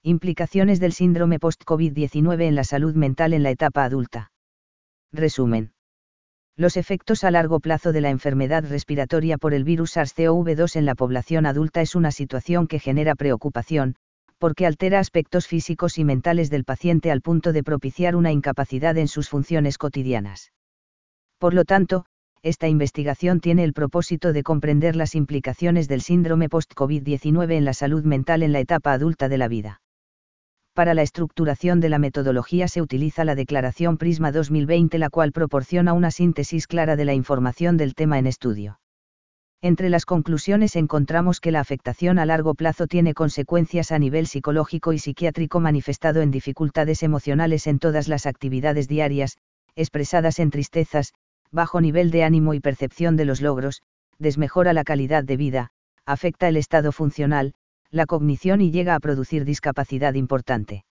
Implicaciones del síndrome post-COVID-19 en la salud mental en la etapa adulta. Resumen. Los efectos a largo plazo de la enfermedad respiratoria por el virus SARS-CoV-2 en la población adulta es una situación que genera preocupación, porque altera aspectos físicos y mentales del paciente al punto de propiciar una incapacidad en sus funciones cotidianas. Por lo tanto, esta investigación tiene el propósito de comprender las implicaciones del síndrome post-COVID-19 en la salud mental en la etapa adulta de la vida. Para la estructuración de la metodología se utiliza la Declaración Prisma 2020, la cual proporciona una síntesis clara de la información del tema en estudio. Entre las conclusiones encontramos que la afectación a largo plazo tiene consecuencias a nivel psicológico y psiquiátrico manifestado en dificultades emocionales en todas las actividades diarias, expresadas en tristezas, bajo nivel de ánimo y percepción de los logros, desmejora la calidad de vida, afecta el estado funcional, la cognición y llega a producir discapacidad importante.